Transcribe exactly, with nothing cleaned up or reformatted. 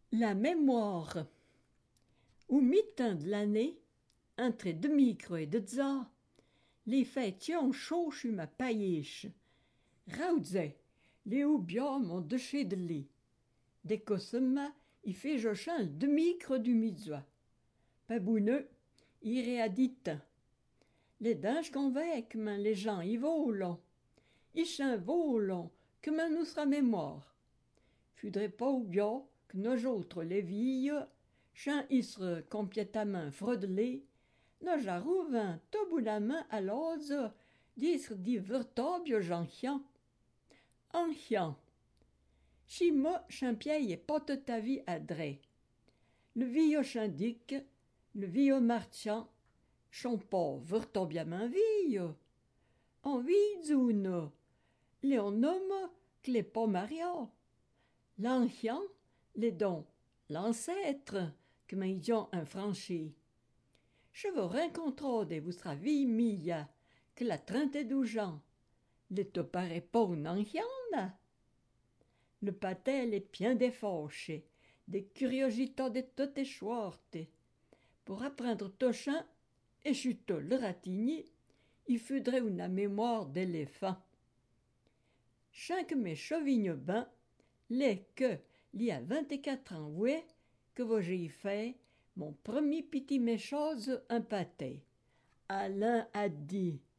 La mémoire. Au mi-temps de l'année, entre de micro et de za, les fêtions chaud sur ma pailliche. Raudze, les oubias m'ont déché de lit. Des cossemma, il fait jochan de micro du mizoa. Pabouneux, il réadite. Les dinges convaincent les gens y volent. Ils chan volent, que man nous sera mémoire. Faudrait pas oublier que nos autres les villes, chan isre complètement frodelés, nos jarouvin tout bout la main à l'ose, d'isre dit vertobio j'enchiant. Enchiant. Chima champiaille pas toute ta vie à dré. Le vieux chandic, le vieux marchand, sont pas vertobiament vieux. En vidzune, les on nomme que les pas maria. L'ancien, les dons, l'ancêtre, que m'ayant un franchi. Je vous rencontrer de votre vie mia, que la trente et douze ans. Les te paraît pas un ancien, le patel est bien défauché, des curiosités de toutes les sortes. Pour apprendre Tochin, et chuto le ratigny, il faudrait une mémoire d'éléphant. Chaque mes chevignes bains, les que, il y a vingt-quatre ans, ouais, que vous j'ai fait, mon premier petit méchose un pâté. Alain a dit,